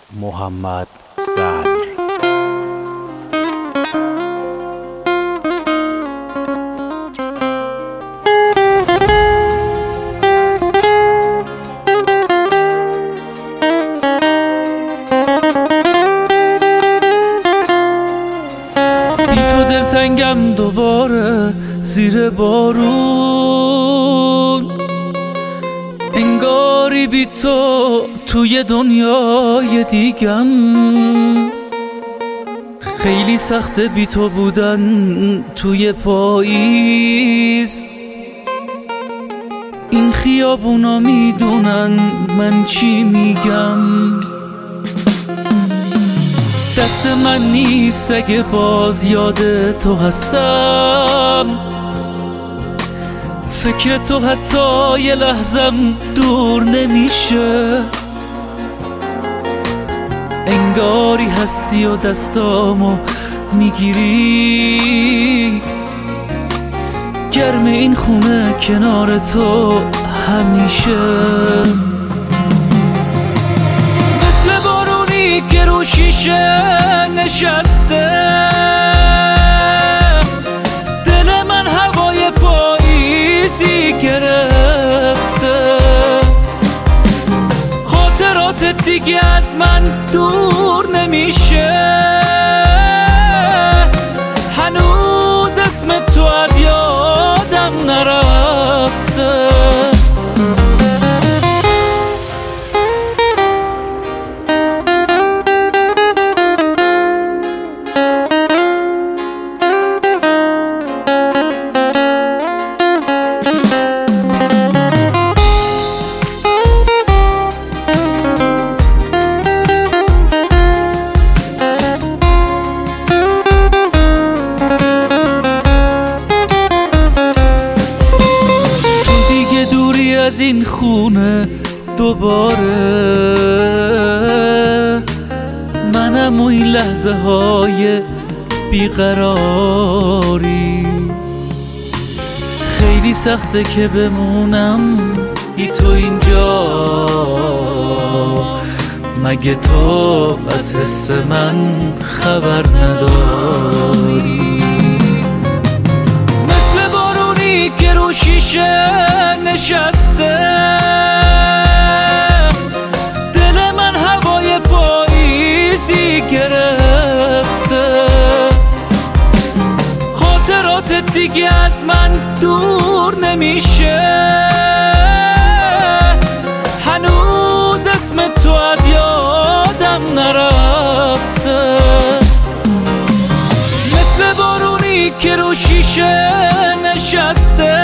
محمد صدر. بی تو دلتنگم دوباره زیر بارون، انگاری بی تو توی دنیای دیگم. خیلی سخته بی تو بودن توی پاییز، این خیابونا میدونن من چی میگم. دست من نیست اگه باز یاد تو هستم، فکر تو حتی یه لحظم دور نمیشه. انگاری هستی و دستامو میگیری، گرم این خونه کنار تو همیشه. مثل بارونی که رو شیشه نشسته، دل من هوای پاییزی گرفته. خاطرات دیگه از من دور نمیشه، هنوز اسم تو از یادم نرفته. از این خونه دوباره، منم و این لحظه های بیقراری. خیلی سخته که بمونم بی تو اینجا، مگه تو از حس من خبر نداری؟ مثل بارونی که رو شیشه نشسته، دل من هوای پاییزی گرفته. خاطرات دیگه از من دور نمیشه، هنوز اسم تو از یادم نرفته. مثل بارونی که رو شیشه نشسته،